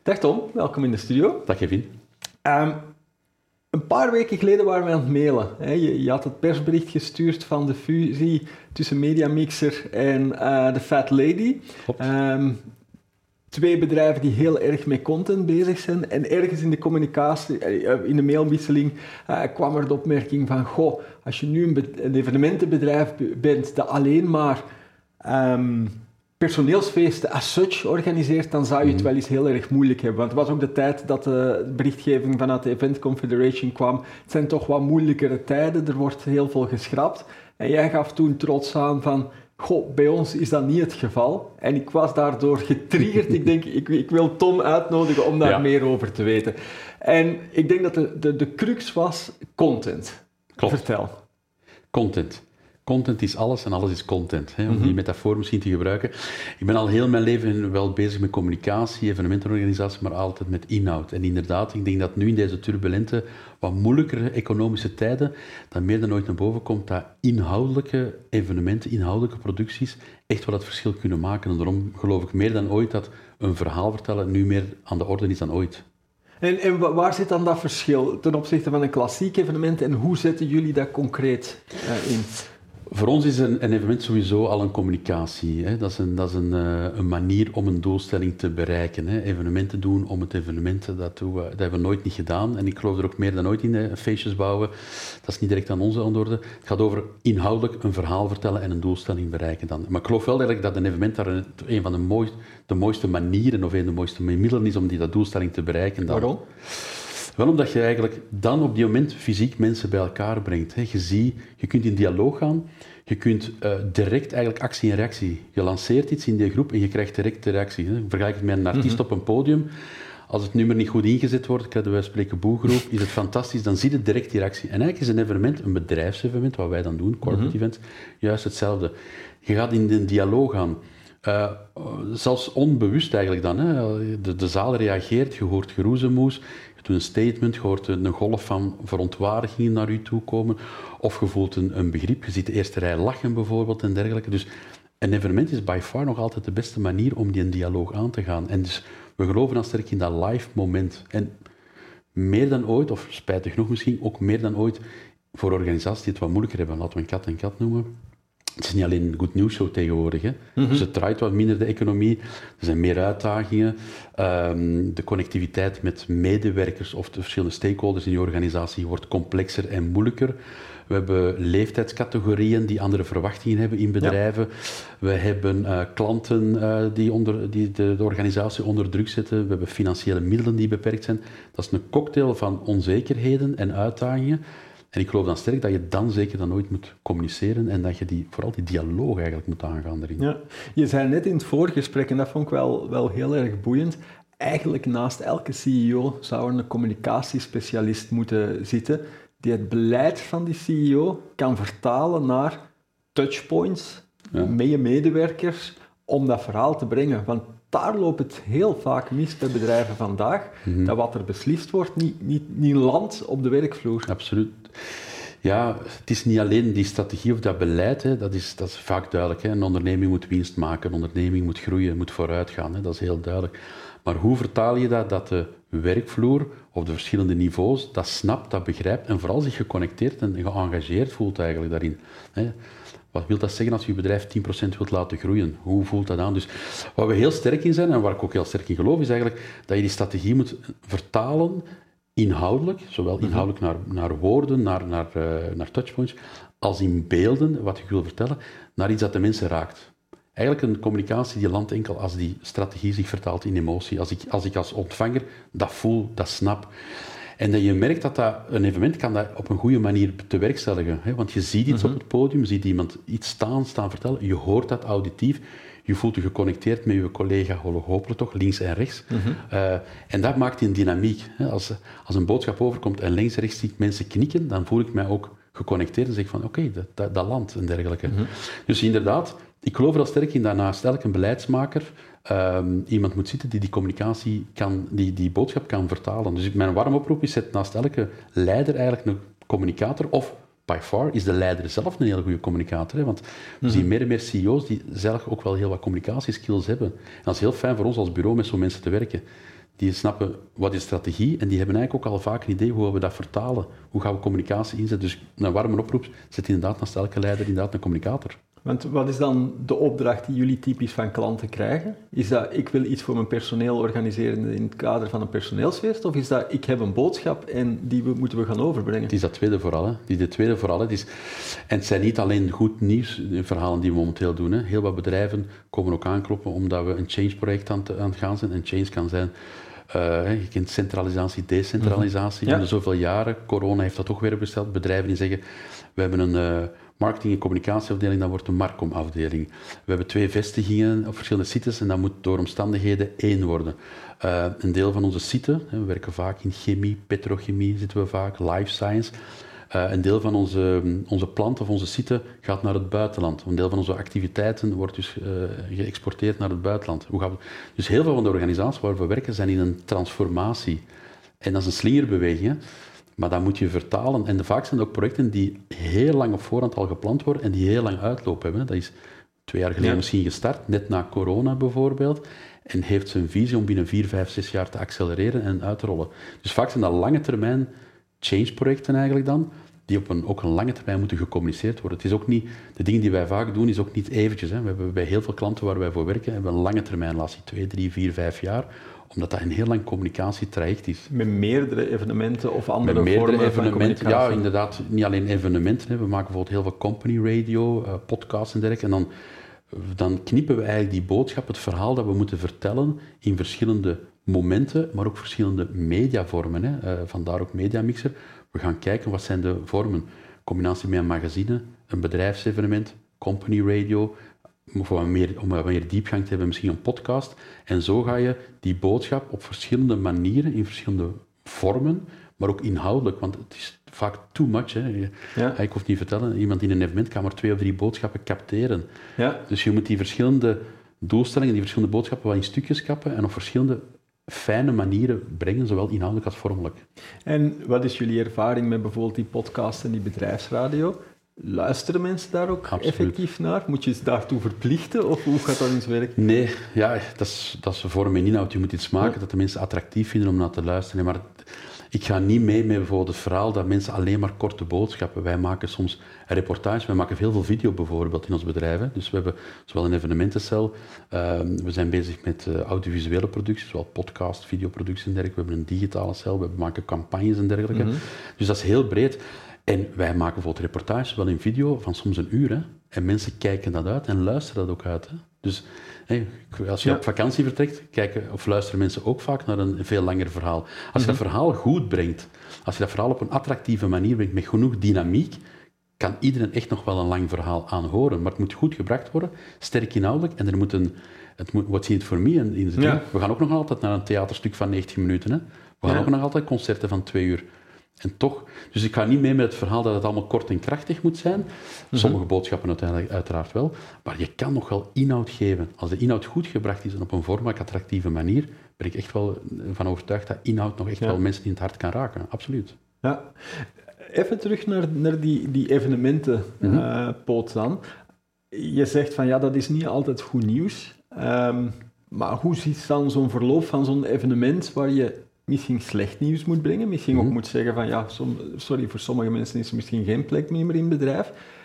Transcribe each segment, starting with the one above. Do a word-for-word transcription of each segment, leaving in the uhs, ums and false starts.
Dag Tom, welkom in de studio. Dag Kevin. Um, een paar weken geleden waren we aan het mailen. Hè. Je, je had het persbericht gestuurd van de fusie tussen Mediamixer en uh, de Fat Lady. Um, twee bedrijven die heel erg met content bezig zijn. En ergens in de communicatie, in de mailwisseling, uh, kwam er de opmerking van, goh, als je nu een, be- een evenementenbedrijf bent dat alleen maar um, personeelsfeesten as such organiseert, dan zou je het wel eens heel erg moeilijk hebben. Want het was ook de tijd dat de berichtgeving vanuit de Event Confederation kwam. Het zijn toch wat moeilijkere tijden, er wordt heel veel geschrapt. En jij gaf toen trots aan van, goh, bij ons is dat niet het geval. En ik was daardoor getriggerd. ik denk, ik, ik wil Tom uitnodigen om daar ja. meer over te weten. En ik denk dat de, de, de crux was content. Klopt. Vertel. Content. Content is alles en alles is content, hè, om Mm-hmm. die metafoor misschien te gebruiken. Ik ben al heel mijn leven wel bezig met communicatie, evenementenorganisatie, maar altijd met inhoud. En inderdaad, ik denk dat nu in deze turbulente, wat moeilijkere economische tijden, dat meer dan ooit naar boven komt dat inhoudelijke evenementen, inhoudelijke producties echt wel het verschil kunnen maken. En daarom geloof ik meer dan ooit dat een verhaal vertellen nu meer aan de orde is dan ooit. En, en waar zit dan dat verschil ten opzichte van een klassiek evenement en hoe zetten jullie dat concreet uh, in? Voor ons is een, een evenement sowieso al een communicatie. Hè. Dat is, een, dat is een, uh, een manier om een doelstelling te bereiken. Hè. Evenementen doen om het evenement, dat, doen we, dat hebben we nooit niet gedaan. En ik geloof er ook meer dan ooit in, hè. Feestjes bouwen. Dat is niet direct aan onze orde. Het gaat over inhoudelijk een verhaal vertellen en een doelstelling bereiken dan. Maar ik geloof wel eigenlijk dat een evenement daar een, een van de, mooiste, de mooiste manieren of een van de mooiste middelen is om die dat doelstelling te bereiken. Dan. Waarom? Wel omdat je eigenlijk dan op die moment fysiek mensen bij elkaar brengt. Hè. Je ziet, je kunt in dialoog gaan, je kunt uh, direct eigenlijk actie en reactie. Je lanceert iets in die groep en je krijgt direct de reactie. Hè. Vergelijk het met een artiest mm-hmm. op een podium. Als het nummer niet goed ingezet wordt, krijgen wij spreken boegroep, is het fantastisch, dan zie je direct die reactie. En eigenlijk is een evenement, een bedrijfsevenement, wat wij dan doen, corporate mm-hmm. events, juist hetzelfde. Je gaat in de dialoog gaan. Uh, zelfs onbewust eigenlijk dan. Hè. De, de zaal reageert, je hoort geroezemoes, je doet een statement, je hoort een golf van verontwaardigingen naar je toe komen, of je voelt een, een begrip, je ziet de eerste rij lachen bijvoorbeeld en dergelijke. Dus een evenement is by far nog altijd de beste manier om die dialoog aan te gaan. En dus we geloven dan sterk in dat live moment. En meer dan ooit, of spijtig genoeg misschien, ook meer dan ooit voor organisaties die het wat moeilijker hebben, laten we een kat en kat noemen. Het is niet alleen een good news show tegenwoordig. Hè. Mm-hmm. Dus het draait wat minder de economie. Er zijn meer uitdagingen. Um, de connectiviteit met medewerkers of de verschillende stakeholders in je organisatie wordt complexer en moeilijker. We hebben leeftijdscategorieën die andere verwachtingen hebben in bedrijven. Ja. We hebben uh, klanten uh, die, onder, die de, de organisatie onder druk zetten. We hebben financiële middelen die beperkt zijn. Dat is een cocktail van onzekerheden en uitdagingen. En ik geloof dan sterk dat je dan zeker dan nooit moet communiceren en dat je die, vooral die dialoog eigenlijk moet aangaan erin. Ja, je zei net in het voorgesprek, en dat vond ik wel, wel heel erg boeiend, eigenlijk naast elke C E O zou er een communicatiespecialist moeten zitten die het beleid van die C E O kan vertalen naar touchpoints ja. met je medewerkers om dat verhaal te brengen. Want daar loopt het heel vaak mis bij bedrijven vandaag, mm-hmm. dat wat er beslist wordt niet, niet, niet landt op de werkvloer. Absoluut. Ja, het is niet alleen die strategie of dat beleid, hè, dat, is, dat is vaak duidelijk. Hè. Een onderneming moet winst maken, een onderneming moet groeien, moet vooruitgaan, hè, dat is heel duidelijk. Maar hoe vertaal je dat, dat de werkvloer of de verschillende niveaus dat snapt, dat begrijpt en vooral zich geconnecteerd en geëngageerd voelt eigenlijk daarin. Hè. Wat wil dat zeggen als je je bedrijf tien procent wilt laten groeien? Hoe voelt dat aan? Dus waar we heel sterk in zijn en waar ik ook heel sterk in geloof, is eigenlijk dat je die strategie moet vertalen inhoudelijk, zowel inhoudelijk naar, naar woorden, naar, naar, uh, naar touchpoints, als in beelden, wat ik wil vertellen, naar iets dat de mensen raakt. Eigenlijk een communicatie die landt enkel als die strategie zich vertaalt in emotie. Als ik als, ik als ontvanger dat voel, dat snap. En dat je merkt dat, dat een evenement kan dat op een goede manier bewerkstelligen. Hè? Want je ziet iets mm-hmm. op het podium, je ziet iemand iets staan, staan vertellen, je hoort dat auditief, je voelt je geconnecteerd met je collega, hopelijk toch, links en rechts. Mm-hmm. Uh, en dat maakt een dynamiek. Hè? Als, als een boodschap overkomt en links en rechts zie ik mensen knikken, dan voel ik mij ook geconnecteerd en zeg van oké, okay, dat, dat, dat landt en dergelijke. Mm-hmm. Dus inderdaad, ik geloof er al sterk in dat naast elke beleidsmaker um, iemand moet zitten die die communicatie kan, die, die boodschap kan vertalen. Dus mijn warme oproep is, zet naast elke leider eigenlijk een communicator, of by far is de leider zelf een hele goede communicator. Hè? Want we mm-hmm. zien meer en meer C E O's die zelf ook wel heel wat communicatieskills hebben. En dat is heel fijn voor ons als bureau met zo'n mensen te werken. die snappen wat is strategie en die hebben eigenlijk ook al vaak een idee hoe we dat vertalen. Hoe gaan we communicatie inzetten? Dus een warme oproep zet inderdaad naast elke leider inderdaad een communicator. Want wat is dan de opdracht die jullie typisch van klanten krijgen? Is dat ik wil iets voor mijn personeel organiseren in het kader van een personeelsfeest? Of is dat ik heb een boodschap en die we, moeten we gaan overbrengen? Het is dat tweede vooral. Hè. Het is de tweede vooral. Hè. Het is, en het zijn niet alleen goed nieuwsverhalen die we momenteel doen. Hè. Heel wat bedrijven komen ook aankloppen omdat we een change-project aan, aan het gaan zijn. En change kan zijn, uh, je kent centralisatie, decentralisatie. Mm-hmm. Ja. In zoveel jaren, corona heeft dat ook weer besteld. Bedrijven die zeggen, we hebben een... Uh, marketing- en communicatieafdeling, dan wordt een Marcom-afdeling. We hebben twee vestigingen op verschillende sites en dat moet door omstandigheden één worden. Uh, een deel van onze site, we werken vaak in chemie, petrochemie zitten we vaak, life science. Uh, een deel van onze, onze plant of onze site gaat naar het buitenland. Een deel van onze activiteiten wordt dus uh, geëxporteerd naar het buitenland. Hoe gaan we... Dus heel veel van de organisaties waar we werken zijn in een transformatie. En dat is een slingerbeweging, hè? Maar dat moet je vertalen. En vaak zijn het ook projecten die heel lang op voorhand al gepland worden en die heel lang uitloop hebben. Dat is twee jaar geleden ja. misschien gestart, net na corona bijvoorbeeld. En heeft zijn visie om binnen vier, vijf, zes jaar te accelereren en uit te rollen. Dus vaak zijn dat lange termijn change-projecten eigenlijk dan, die op een, ook een lange termijn moeten gecommuniceerd worden. Het is ook niet, de dingen die wij vaak doen, is ook niet eventjes. Hè. We hebben bij heel veel klanten waar wij voor werken, hebben een lange termijn relatie, twee, drie, vier, vijf jaar, omdat dat een heel lang communicatietraject is. Met meerdere evenementen of andere Met meerdere vormen evenementen, van communicatie? Ja, inderdaad, niet alleen evenementen. Hè. We maken bijvoorbeeld heel veel company radio, uh, podcasts en dergelijke. En dan, dan knippen we eigenlijk die boodschap, het verhaal dat we moeten vertellen in verschillende momenten, maar ook verschillende mediavormen. Hè. Uh, vandaar ook Mediamixer. We gaan kijken wat zijn de vormen. Combinatie met een magazine, een bedrijfsevenement, company radio, om wat meer, om wat meer diepgang te hebben, misschien een podcast. En zo ga je die boodschap op verschillende manieren, in verschillende vormen, maar ook inhoudelijk, want het is vaak too much. Hè. Je, ja. Ik hoef niet te vertellen, iemand in een evenement kan maar twee of drie boodschappen capteren. Ja. Dus je moet die verschillende doelstellingen, die verschillende boodschappen wel in stukjes kappen en op verschillende fijne manieren brengen, zowel inhoudelijk als vormelijk. En wat is jullie ervaring met bijvoorbeeld die podcast en die bedrijfsradio? Luisteren mensen daar ook Absoluut. effectief naar? Moet je ze daartoe verplichten of hoe gaat dat in zijn werk? Nee, ja, dat is, dat is vorm en inhoud. Je moet iets maken ja. dat de mensen attractief vinden om naar te luisteren. Maar ik ga niet mee met bijvoorbeeld het verhaal dat mensen alleen maar korte boodschappen. Wij maken soms reportages, wij maken heel veel video bijvoorbeeld in ons bedrijf. Hè. Dus we hebben zowel een evenementencel, uh, we zijn bezig met uh, audiovisuele producties, zowel podcast, videoproducties en dergelijke. We hebben een digitale cel, we maken campagnes en dergelijke. Mm-hmm. Dus dat is heel breed. En wij maken bijvoorbeeld reportages, wel in video, van soms een uur. Hè. En mensen kijken dat uit en luisteren dat ook uit. Hè. Dus hey, als je ja. op vakantie vertrekt, kijken of luisteren mensen ook vaak naar een veel langer verhaal. Als je mm-hmm. dat verhaal goed brengt, als je dat verhaal op een attractieve manier brengt, met genoeg dynamiek, kan iedereen echt nog wel een lang verhaal aanhoren. Maar het moet goed gebracht worden, sterk inhoudelijk, en er moet een... Het moet, what's in it for me? In, in ja. We gaan ook nog altijd naar een theaterstuk van negentig minuten. Hè. We gaan ja. ook nog altijd concerten van twee uur. En toch, dus ik ga niet mee met het verhaal dat het allemaal kort en krachtig moet zijn. Sommige mm-hmm. boodschappen uiteindelijk uiteraard wel. Maar je kan nog wel inhoud geven. Als de inhoud goed gebracht is en op een vormelijk attractieve manier, ben ik echt wel van overtuigd dat inhoud nog echt ja. wel mensen in het hart kan raken. Absoluut. Ja. Even terug naar, naar die, die evenementen, mm-hmm. uh, Poot dan. Je zegt van ja, dat is niet altijd goed nieuws. Um, maar hoe ziet dan zo'n verloop van zo'n evenement waar je misschien slecht nieuws moet brengen, misschien mm-hmm. ook moet zeggen van ja, som, sorry, voor sommige mensen is er misschien geen plek meer in het bedrijf.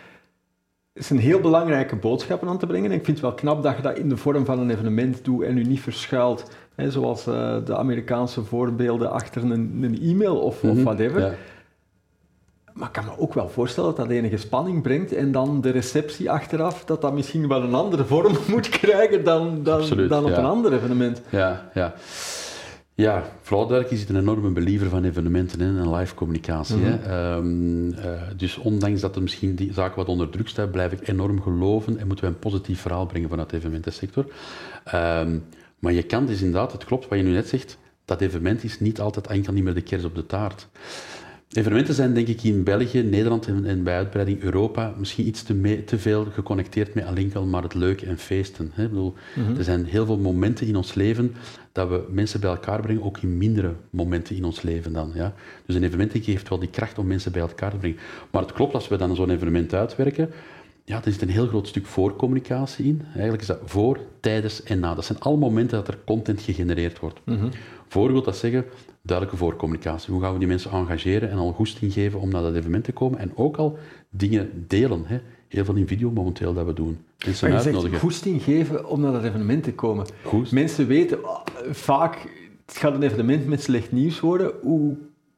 Het is een heel belangrijke boodschappen aan te brengen en ik vind het wel knap dat je dat in de vorm van een evenement doet en u niet verschuilt, hè, zoals uh, de Amerikaanse voorbeelden achter een, een e-mail of, mm-hmm. of whatever. Ja. Maar ik kan me ook wel voorstellen dat dat enige spanning brengt en dan de receptie achteraf, dat dat misschien wel een andere vorm moet krijgen dan, dan, Absoluut, dan op ja. een ander evenement. Ja, ja. Ja, vooral duidelijk is het een enorme believer van evenementen hè, en live communicatie. Mm-hmm. Hè. Um, uh, dus ondanks dat er misschien die zaken wat onder druk staan, blijf ik enorm geloven en moeten we een positief verhaal brengen vanuit de evenementensector. Um, maar je kan dus inderdaad, het klopt wat je nu net zegt, dat evenement is niet altijd enkel niet meer de kers op de taart. Evenementen zijn denk ik in België, Nederland en, en bij uitbreiding Europa misschien iets te, me, te veel geconnecteerd met alleen maar het leuke en feesten. Hè. Ik bedoel, mm-hmm. er zijn heel veel momenten in ons leven dat we mensen bij elkaar brengen, ook in mindere momenten in ons leven dan. Ja. Dus een evenement heeft wel die kracht om mensen bij elkaar te brengen. Maar het klopt, als we dan zo'n evenement uitwerken, ja, er zit een heel groot stuk voorcommunicatie in. Eigenlijk is dat voor, tijdens en na. Dat zijn alle momenten dat er content gegenereerd wordt. Mm-hmm. Voor wil dat zeggen, duidelijke voorcommunicatie. Hoe gaan we die mensen engageren en al goesting geven om naar dat evenement te komen? En ook al dingen delen. Hè. Heel veel in video momenteel dat we doen. Mensen maar je uitnodigen. zegt goesting geven om naar dat evenement te komen. Goed. Mensen weten, oh, vaak het gaat een evenement met slecht nieuws worden. Hoe,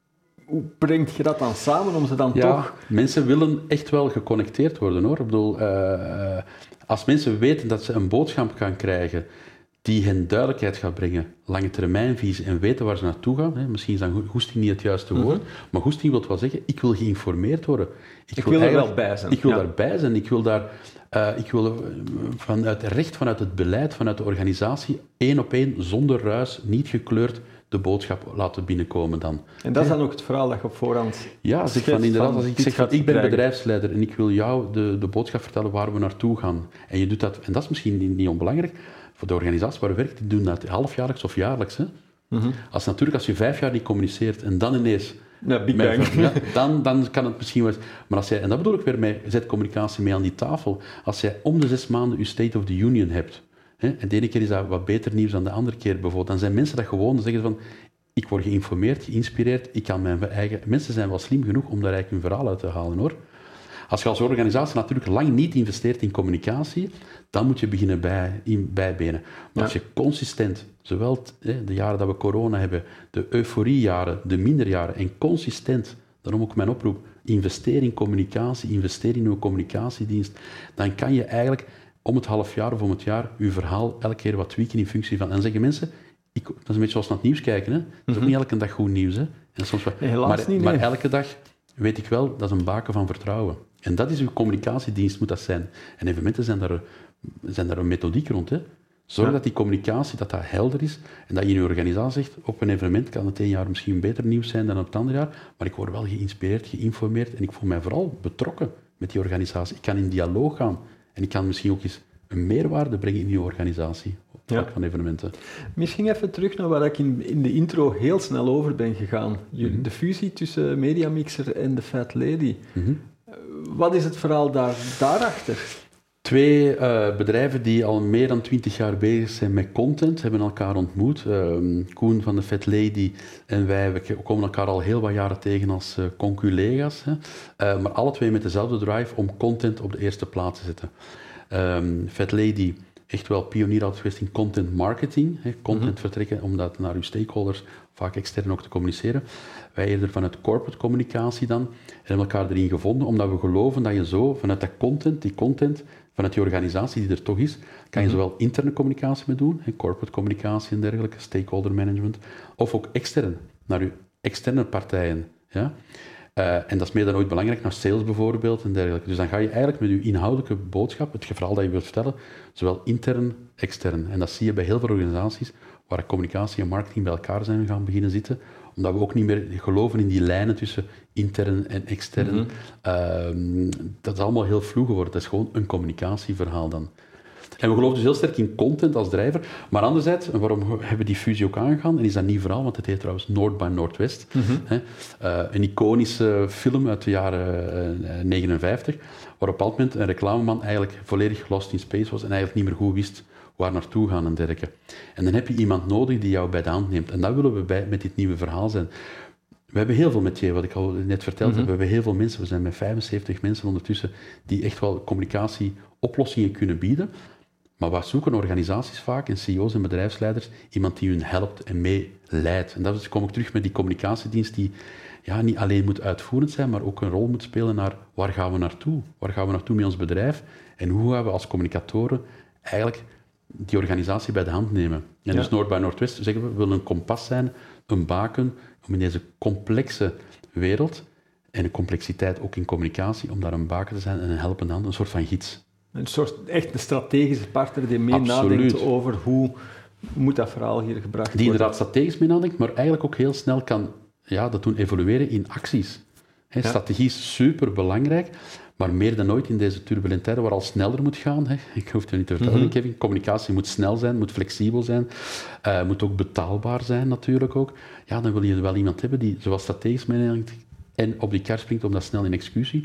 hoe brengt je dat dan samen om ze dan ja, toch... Mensen willen echt wel geconnecteerd worden, hoor. Ik bedoel, uh, als mensen weten dat ze een boodschap gaan krijgen die hen duidelijkheid gaat brengen, lange termijnvisie en weten waar ze naartoe gaan. Hè. Misschien is dan goesting niet het juiste woord, mm-hmm. maar goesting wil wel zeggen, ik wil geïnformeerd worden. Ik, ik wil, wil er wel bij zijn. Ik wil ja. daarbij zijn. Ik wil daar, uh, ik wil vanuit recht, vanuit het beleid, vanuit de organisatie, één op één, zonder ruis, niet gekleurd, de boodschap laten binnenkomen dan. En dat is dan ook het verhaal dat je op voorhand... Ja, zeg van, inderdaad, als ik zeg van, ik ben bedrijfsleider en ik wil jou de, de boodschap vertellen waar we naartoe gaan. En je doet dat, en dat is misschien niet, niet onbelangrijk, voor de organisatie waar we werken, die doen dat halfjaarlijks of jaarlijks. Hè. Mm-hmm. Als natuurlijk, als je vijf jaar niet communiceert en dan ineens... Ja, big bang. Met, ja, dan, dan kan het misschien wel... Maar als jij, en dat bedoel ik weer mee, zet communicatie mee aan die tafel. Als jij om de zes maanden je State of the Union hebt, hè, en de ene keer is dat wat beter nieuws dan de andere keer bijvoorbeeld, dan zijn mensen dat gewoon, dan zeggen van, ik word geïnformeerd, geïnspireerd, ik kan mijn eigen... Mensen zijn wel slim genoeg om daar eigenlijk hun verhaal uit te halen, hoor. Als je als organisatie natuurlijk lang niet investeert in communicatie, dan moet je beginnen bij, in, bijbenen. Maar ja. als je consistent, zowel hè, de jaren dat we corona hebben, de euforiejaren, de minderjaren, en consistent, daarom ook mijn oproep, investeer in communicatie, investeer in uw communicatiedienst, dan kan je eigenlijk om het half jaar of om het jaar je verhaal elke keer wat tweaken in functie van... En dan zeggen mensen, ik, dat is een beetje zoals naar het nieuws kijken, hè. Dat is mm-hmm. ook niet elke dag goed nieuws, hè. En soms wel, nee, helaas maar, niet, nee. maar elke dag weet ik wel, dat is een baken van vertrouwen. En dat is uw communicatiedienst, moet dat zijn. En evenementen zijn daar, zijn daar een methodiek rond. Hè. Zorg ja. dat die communicatie dat dat helder is en dat je in je organisatie zegt, op een evenement kan het een jaar misschien beter nieuws zijn dan op het andere jaar, maar ik word wel geïnspireerd, geïnformeerd en ik voel mij vooral betrokken met die organisatie. Ik kan in dialoog gaan en ik kan misschien ook eens een meerwaarde brengen in je organisatie op vlak ja. van evenementen. Misschien even terug naar waar ik in, in de intro heel snel over ben gegaan. Je, mm-hmm. De fusie tussen Mediamixer en de Fat Lady. Mm-hmm. Wat is het verhaal daar, daarachter? Twee uh, bedrijven die al meer dan twintig jaar bezig zijn met content, hebben elkaar ontmoet. Uh, Koen van de Fat Lady en wij, we komen elkaar al heel wat jaren tegen als uh, conculega's. Hè. Uh, maar alle twee met dezelfde drive om content op de eerste plaats te zetten. Um, Fat Lady, echt wel pionier altijd geweest in content marketing. Hè. Content mm-hmm. vertrekken om dat naar uw stakeholders, vaak extern ook te communiceren. Wij eerder vanuit corporate communicatie dan. En hebben elkaar erin gevonden, omdat we geloven dat je zo vanuit dat content, die content, vanuit die organisatie die er toch is, kan je zowel interne communicatie mee doen, corporate communicatie en dergelijke, stakeholder management, of ook extern, naar uw externe partijen. Ja? Uh, en dat is meer dan ooit belangrijk, naar sales bijvoorbeeld en dergelijke. Dus dan ga je eigenlijk met je inhoudelijke boodschap, het verhaal dat je wilt vertellen, zowel intern, extern. En dat zie je bij heel veel organisaties, waar communicatie en marketing bij elkaar zijn gaan beginnen zitten, omdat we ook niet meer geloven in die lijnen tussen intern en extern. Mm-hmm. Uh, dat is allemaal heel vloe geworden. Dat is gewoon een communicatieverhaal dan. En we geloven dus heel sterk in content als drijver. Maar anderzijds, waarom hebben we die fusie ook aangegaan? En is dat niet vooral, want het heet trouwens North by Northwest. Mm-hmm. Hè? Uh, een iconische film uit de jaren uh, negenenvijftig, waar op een bepaald moment een reclameman eigenlijk volledig lost in space was en eigenlijk niet meer goed wist waar naartoe gaan en dergelijke. En dan heb je iemand nodig die jou bij de hand neemt. En dat willen we bij, met dit nieuwe verhaal zijn. We hebben heel veel metier, wat ik al net verteld mm-hmm. heb. We hebben heel veel mensen, we zijn met vijfenzeventig mensen ondertussen, die echt wel communicatieoplossingen kunnen bieden. Maar wat zoeken organisaties vaak, en C E O's en bedrijfsleiders, iemand die hun helpt en meeleidt. En dat kom ik terug met die communicatiedienst die ja, niet alleen moet uitvoerend zijn, maar ook een rol moet spelen naar waar gaan we naartoe? Waar gaan we naartoe met ons bedrijf? En hoe gaan we als communicatoren eigenlijk die organisatie bij de hand nemen? En ja. dus North by Northwest zeggen we, we willen een kompas zijn, een baken, om in deze complexe wereld, en de complexiteit ook in communicatie, om daar een baken te zijn en een helpende hand, een soort van gids. Een soort echt een strategische partner die mee Absoluut. nadenkt over hoe moet dat verhaal hier gebracht worden. Die inderdaad strategisch mee nadenkt, maar eigenlijk ook heel snel kan ja, dat doen evolueren in acties. He, ja. Strategie is super belangrijk, maar meer dan ooit in deze turbulente tijden waar al sneller moet gaan. He. Ik hoef het niet te vertellen, mm-hmm. Kevin. Communicatie moet snel zijn, moet flexibel zijn, uh, moet ook betaalbaar zijn natuurlijk ook. Ja, dan wil je wel iemand hebben die zowel strategisch meedenkt en op die kar springt om dat snel in executie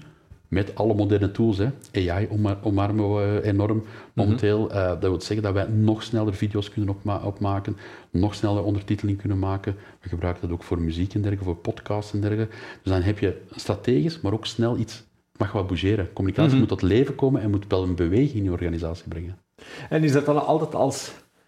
met alle moderne tools. Hè. A I omar- omarmen we enorm momenteel. Mm-hmm. Uh, dat wil zeggen dat wij nog sneller video's kunnen opma- opmaken, nog sneller ondertiteling kunnen maken. We gebruiken dat ook voor muziek en dergelijke, voor podcasts en dergelijke. Dus dan heb je strategisch, maar ook snel iets, mag wat bougeren. Communicatie mm-hmm. moet tot leven komen en moet wel een beweging in je organisatie brengen. En is dat dan altijd als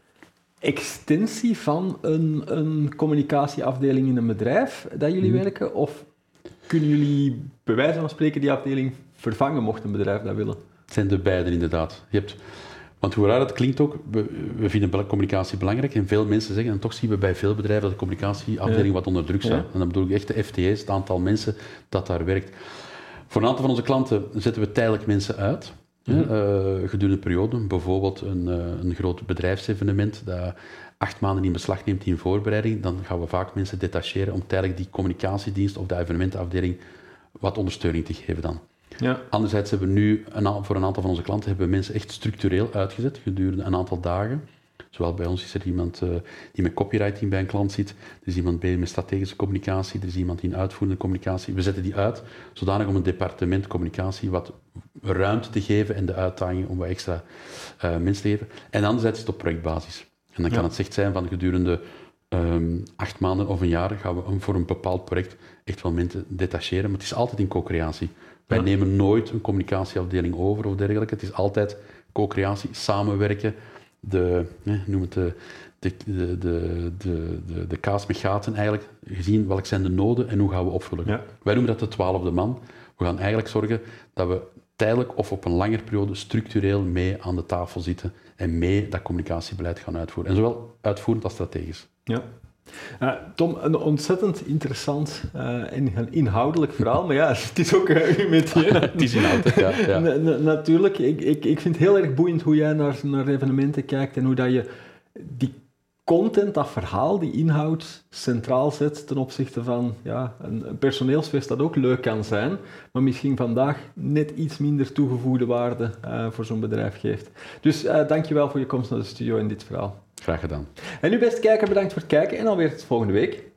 extensie van een, een communicatieafdeling in een bedrijf dat jullie mm-hmm. werken? Of kunnen jullie bij wijze van spreken die afdeling vervangen, mocht een bedrijf dat willen? Het zijn de beide inderdaad. Je hebt, want hoe raar het klinkt ook, we, we vinden communicatie belangrijk en veel mensen zeggen, en toch zien we bij veel bedrijven dat de communicatieafdeling ja. wat onder druk staat. Ja. En dan bedoel ik echt de F T E's, het aantal mensen dat daar werkt. Voor een aantal van onze klanten zetten we tijdelijk mensen uit. Mm-hmm. Ja, uh, gedurende periode, bijvoorbeeld een, uh, een groot bedrijfsevenement dat acht maanden in beslag neemt in voorbereiding, dan gaan we vaak mensen detacheren om tijdelijk die communicatiedienst of de evenementenafdeling wat ondersteuning te geven dan. Ja. Anderzijds hebben we nu, een, voor een aantal van onze klanten, hebben we mensen echt structureel uitgezet gedurende een aantal dagen. Zowel bij ons is er iemand uh, die met copywriting bij een klant zit, er is iemand bezig met strategische communicatie, er is iemand in uitvoerende communicatie. We zetten die uit, zodanig om een departement communicatie wat ruimte te geven en de uitdaging om wat extra uh, mensen te geven. En anderzijds is het op projectbasis. En dan kan ja. het echt zijn van gedurende um, acht maanden of een jaar gaan we voor een bepaald project echt wel mensen detacheren, maar het is altijd in co-creatie. Wij ja. nemen nooit een communicatieafdeling over of dergelijke. Het is altijd co-creatie, samenwerken, de, eh, noem het de, de, de, de, de, de, de kaas met gaten eigenlijk, gezien welke zijn de noden en hoe gaan we opvullen. Ja. Wij noemen dat de twaalfde man. We gaan eigenlijk zorgen dat we tijdelijk of op een langere periode structureel mee aan de tafel zitten en mee dat communicatiebeleid gaan uitvoeren. En zowel uitvoerend als strategisch. Ja. Uh, Tom, een ontzettend interessant uh, en inhoudelijk verhaal, maar ja, het is ook uh, uw métier. Het is inhoudelijk, ja. ja. Na, na, natuurlijk, ik, ik, ik vind het heel erg boeiend hoe jij naar, naar evenementen kijkt en hoe dat je die content, dat verhaal, die inhoud centraal zet ten opzichte van ja, een, een personeelsfeest dat ook leuk kan zijn, maar misschien vandaag net iets minder toegevoegde waarde uh, voor zo'n bedrijf geeft. Dus uh, dankjewel voor je komst naar de studio en dit verhaal. Graag gedaan. En u beste kijker, bedankt voor het kijken en alweer tot volgende week.